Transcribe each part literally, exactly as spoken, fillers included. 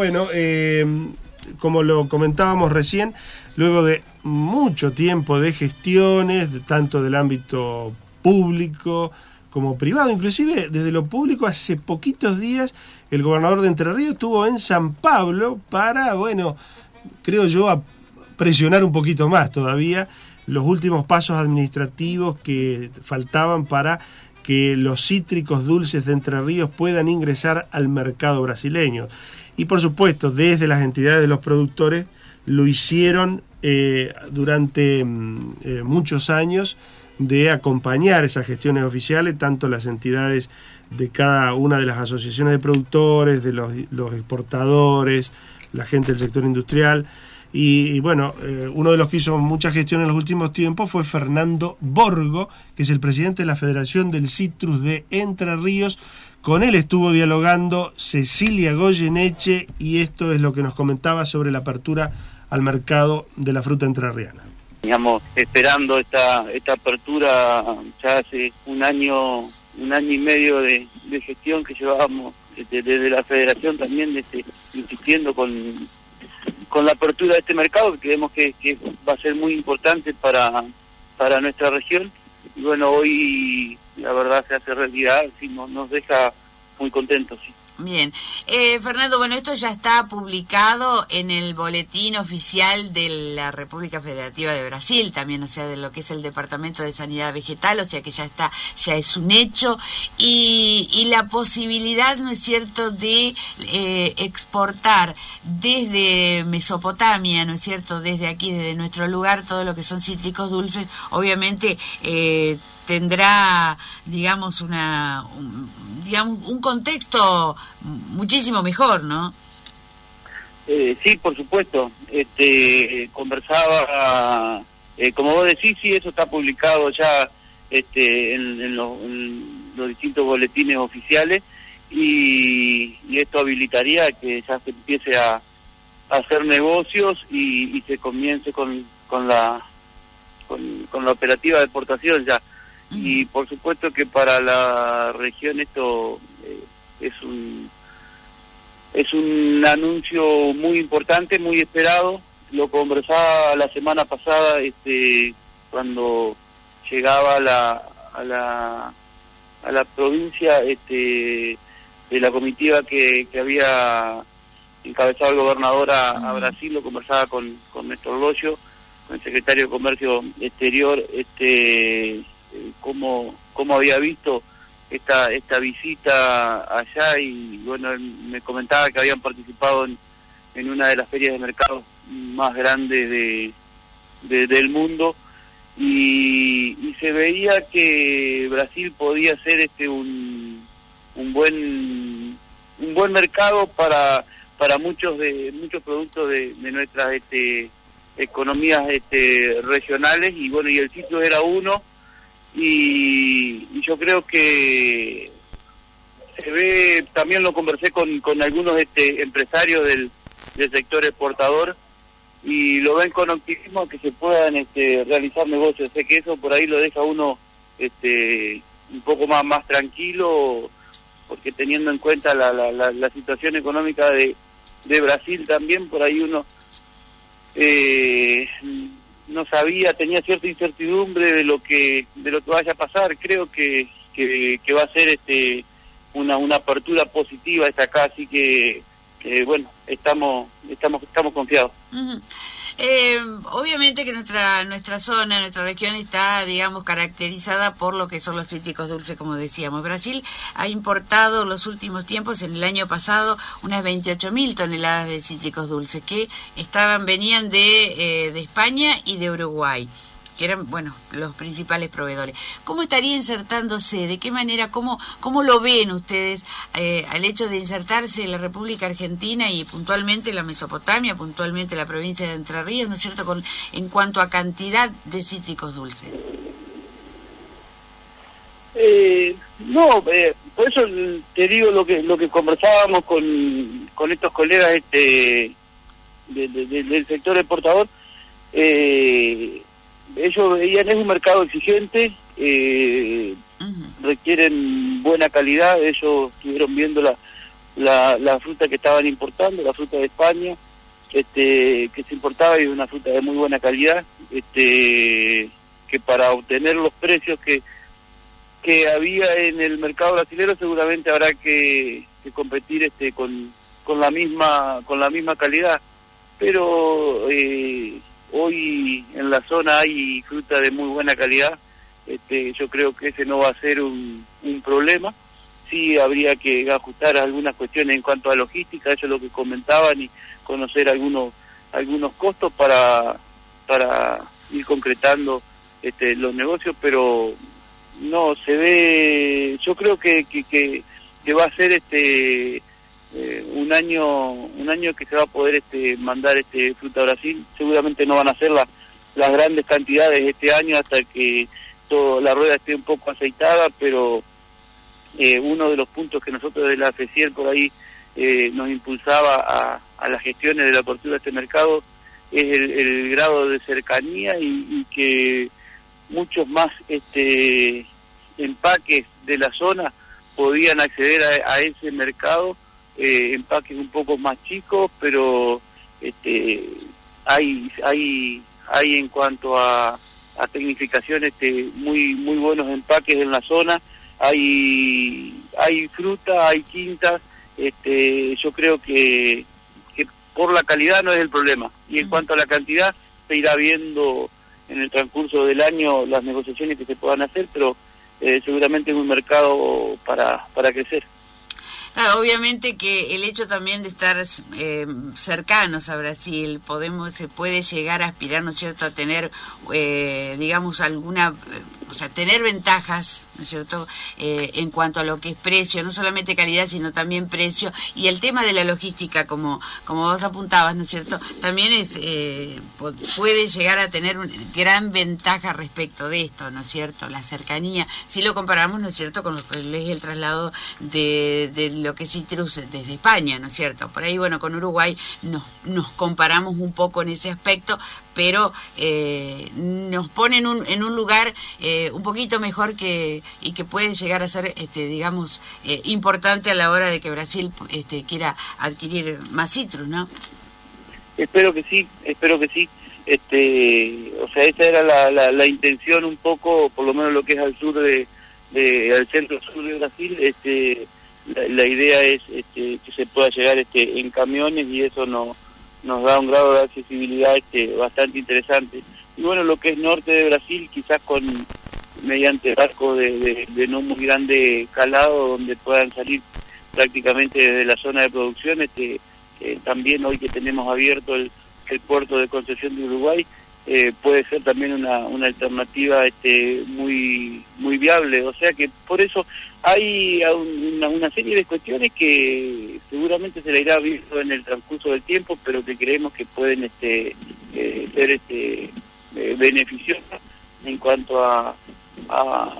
bueno, eh, como lo comentábamos recién, luego de mucho tiempo de gestiones, tanto del ámbito público como privado, inclusive desde lo público, hace poquitos días el gobernador de Entre Ríos estuvo en San Pablo para, bueno, creo yo, a presionar un poquito más todavía los últimos pasos administrativos que faltaban para que los cítricos dulces de Entre Ríos puedan ingresar al mercado brasileño. Y por supuesto, desde las entidades de los productores lo hicieron eh, durante eh, muchos años, de acompañar esas gestiones oficiales, tanto las entidades de cada una de las asociaciones de productores, de los, los exportadores, la gente del sector industrial. Y, y bueno, eh, uno de los que hizo mucha gestión en los últimos tiempos fue Fernando Borgo, que es el presidente de la Federación del Citrus de Entre Ríos. Con él estuvo dialogando Cecilia Goyeneche, y esto es lo que nos comentaba sobre la apertura al mercado de la fruta entrerriana. Digamos, esperando esta esta apertura ya hace un año, un año y medio de, de gestión que llevábamos desde, desde la Federación también, desde, insistiendo con, con la apertura de este mercado, que creemos que, que va a ser muy importante para, para nuestra región. Y bueno, hoy la verdad se hace realidad, sí, nos, nos deja muy contentos, sí. Bien. Eh, Fernando, bueno, esto ya está publicado en el boletín oficial de la República Federativa de Brasil, también, o sea, de lo que es el Departamento de Sanidad Vegetal, o sea que ya está, ya es un hecho, y, y la posibilidad, ¿no es cierto?, de eh, exportar desde Mesopotamia, ¿no es cierto?, desde aquí, desde nuestro lugar, todo lo que son cítricos dulces, obviamente eh, tendrá, digamos, una... Un, digamos, un contexto muchísimo mejor, ¿no? Eh, sí, por supuesto. Este, conversaba, eh, como vos decís, sí, eso está publicado ya este, en, en, los, en los distintos boletines oficiales, y, y esto habilitaría que ya se empiece a, a hacer negocios y, y se comience con, con la con, con la operativa de exportación ya. Y por supuesto que para la región esto eh, es un es un anuncio muy importante, muy esperado. Lo conversaba la semana pasada, este, cuando llegaba a la a la a la provincia, este, de la comitiva que, que había encabezado el gobernador a, a Brasil. Lo conversaba con con Néstor Loyo, con el secretario de Comercio Exterior, este cómo cómo había visto esta esta visita allá, y bueno, él me comentaba que habían participado en, en una de las ferias de mercado más grandes de, de del mundo, y, y se veía que Brasil podía ser este un un buen un buen mercado para para muchos de muchos productos de, de nuestras este economías este regionales, y bueno, y el sitio era uno. Y, y yo creo que se ve, también lo conversé con, con algunos este, empresarios del, del sector exportador, y lo ven con optimismo que se puedan este, realizar negocios. Sé que eso por ahí lo deja uno este, un poco más, más tranquilo, porque teniendo en cuenta la, la, la, la situación económica de, de Brasil también, por ahí uno... Eh, no sabía, tenía cierta incertidumbre de lo que de lo que vaya a pasar. Creo que que, que va a ser este una una apertura positiva esta acá, así que, que bueno, estamos estamos estamos confiados. Uh-huh. Eh, obviamente que nuestra nuestra zona, nuestra región está, digamos, caracterizada por lo que son los cítricos dulces, como decíamos. Brasil ha importado en los últimos tiempos, en el año pasado, unas veintiocho mil toneladas de cítricos dulces que estaban venían de eh, de España y de Uruguay, que eran, bueno, los principales proveedores. ¿Cómo estaría insertándose? ¿De qué manera? ¿Cómo cómo lo ven ustedes eh, al hecho de insertarse en la República Argentina y puntualmente la Mesopotamia, puntualmente la provincia de Entre Ríos, ¿no es cierto?, con en cuanto a cantidad de cítricos dulces? Eh, no, eh, por eso te digo lo que lo que conversábamos con, con estos colegas este de, de, de, del sector exportador. Eh, ellos veían, es un mercado exigente, eh, uh-huh. requieren buena calidad. Ellos estuvieron viendo la, la, la fruta que estaban importando, la fruta de España, este, que se importaba, y una fruta de muy buena calidad, este, que para obtener los precios que que había en el mercado brasilero seguramente habrá que, que competir este con, con la misma con la misma calidad, pero eh, hoy en la zona hay fruta de muy buena calidad. Este, yo creo que ese no va a ser un, un problema. Sí habría que ajustar algunas cuestiones en cuanto a logística, eso es lo que comentaban, y conocer algunos algunos costos para para ir concretando este, los negocios, pero no se ve. Yo creo que que, que, que va a ser este eh, un año un año que se va a poder este mandar este fruta a Brasil. Seguramente no van a ser las las grandes cantidades este año hasta que todo, la rueda esté un poco aceitada, pero eh, uno de los puntos que nosotros de la FECIER por ahí eh, nos impulsaba a, a las gestiones de la apertura de este mercado es el, el grado de cercanía, y, y que muchos más este empaques de la zona podían acceder a, a ese mercado, eh, empaques un poco más chicos, pero este hay hay hay en cuanto a, a tecnificación este muy muy buenos empaques en la zona. Hay hay fruta, hay quintas, este yo creo que, que por la calidad no es el problema, y en cuanto a la cantidad se irá viendo en el transcurso del año las negociaciones que se puedan hacer, pero eh, seguramente es un mercado para, para crecer. Claro, obviamente que el hecho también de estar eh, cercanos a Brasil, podemos se puede llegar a aspirar, ¿no es cierto?, a tener, eh, digamos, alguna, eh, o sea, tener ventajas, ¿no es cierto?, eh, en cuanto a lo que es precio, no solamente calidad, sino también precio, y el tema de la logística, como como vos apuntabas, ¿no es cierto?, también es eh, puede llegar a tener una gran ventaja respecto de esto, ¿no es cierto?, la cercanía, si lo comparamos, ¿no es cierto?, con lo que es el traslado de, de lo que es citrus desde España, ¿no es cierto? Por ahí, bueno, con Uruguay nos, nos comparamos un poco en ese aspecto, pero eh, nos pone en un, en un lugar eh, un poquito mejor que y que puede llegar a ser, este, digamos, eh, importante a la hora de que Brasil este, quiera adquirir más citrus, ¿no? Espero que sí, espero que sí. Este, o sea, esa era la, la, la intención un poco, por lo menos lo que es al sur de, de al centro sur de Brasil. Este, la, la idea es este, que se pueda llegar este, en camiones, y eso no, nos da un grado de accesibilidad este, bastante interesante. Y bueno, lo que es norte de Brasil, quizás con mediante barcos de, de, de no muy grande calado, donde puedan salir prácticamente desde la zona de producción. Este, eh, también hoy que tenemos abierto el, el puerto de Concepción de Uruguay, eh, puede ser también una, una alternativa este, muy muy viable. O sea que por eso hay una, una serie de cuestiones que seguramente se le irá visto en el transcurso del tiempo, pero que creemos que pueden este, eh, ser este, eh, beneficiosas en cuanto a, a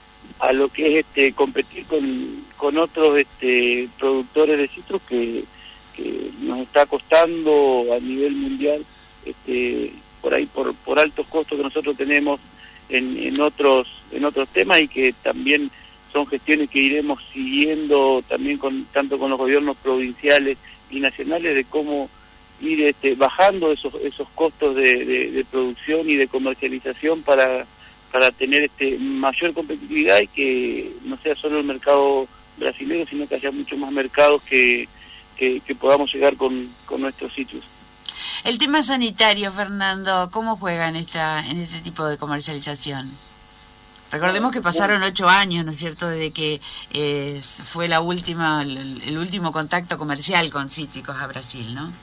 a lo que es este competir con, con otros este productores de citrus que, que nos está costando a nivel mundial, este por ahí por por altos costos que nosotros tenemos en, en otros en otros temas, y que también son gestiones que iremos siguiendo también con tanto con los gobiernos provinciales y nacionales, de cómo ir este, bajando esos esos costos de, de, de producción y de comercialización para para tener este mayor competitividad, y que no sea solo el mercado brasileño, sino que haya muchos más mercados que, que, que podamos llegar con, con nuestros sitios. El tema sanitario, Fernando, ¿cómo juega en, esta, en este tipo de comercialización? Recordemos que pasaron ocho años, ¿no es cierto?, desde que eh, fue la última, el, el último contacto comercial con cítricos a Brasil, ¿no?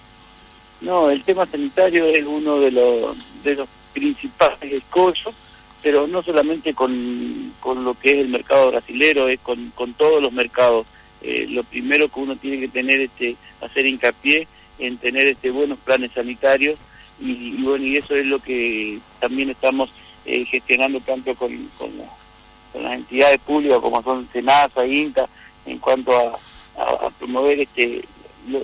No, el tema sanitario es uno de los, de los principales escollos, pero no solamente con, con lo que es el mercado brasilero, es con, con todos los mercados. Eh, lo primero que uno tiene que tener, este, hacer hincapié en tener este buenos planes sanitarios, y, y bueno, y eso es lo que también estamos eh, gestionando tanto con, con, la, con las entidades públicas como son SENASA, INTA, en cuanto a, a, a promover este lo,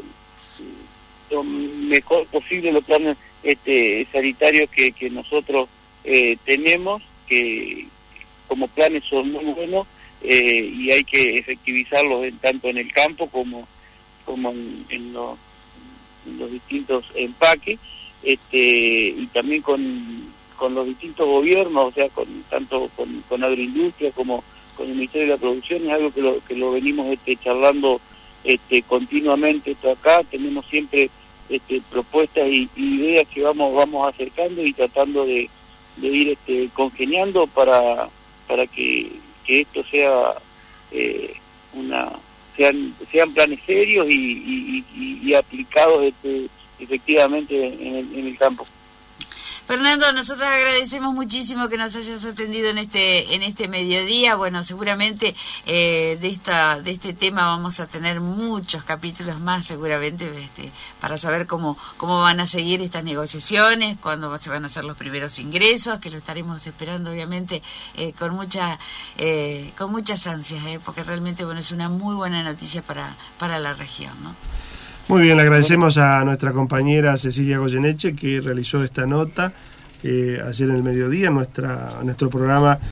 lo mejor posible los planes este, sanitarios que, que nosotros eh, tenemos, que como planes son muy buenos, eh, y hay que efectivizarlos en, tanto en el campo como como en, en, los, en los distintos empaques, este, y también con, con los distintos gobiernos, o sea, con tanto con, con Agroindustria como con el Ministerio de la Producción. Es algo que lo, que lo venimos este, charlando este, continuamente esto acá. Tenemos siempre este, propuestas y, y ideas que vamos vamos acercando y tratando de, de ir este, congeniando para para que, que esto sea eh, una sean sean planes serios y, y, y, y aplicados este, efectivamente en el, en el campo. Fernando, nosotros agradecemos muchísimo que nos hayas atendido en este en este mediodía. Bueno, seguramente eh, de esta de este tema vamos a tener muchos capítulos más, seguramente, este, para saber cómo cómo van a seguir estas negociaciones, cuándo se van a hacer los primeros ingresos, que lo estaremos esperando, obviamente, eh, con mucha eh, con muchas ansias, eh, porque realmente bueno es una muy buena noticia para para la región, ¿no? Muy bien, le agradecemos a nuestra compañera Cecilia Goyeneche que realizó esta nota eh, ayer en el mediodía en nuestra, en nuestro programa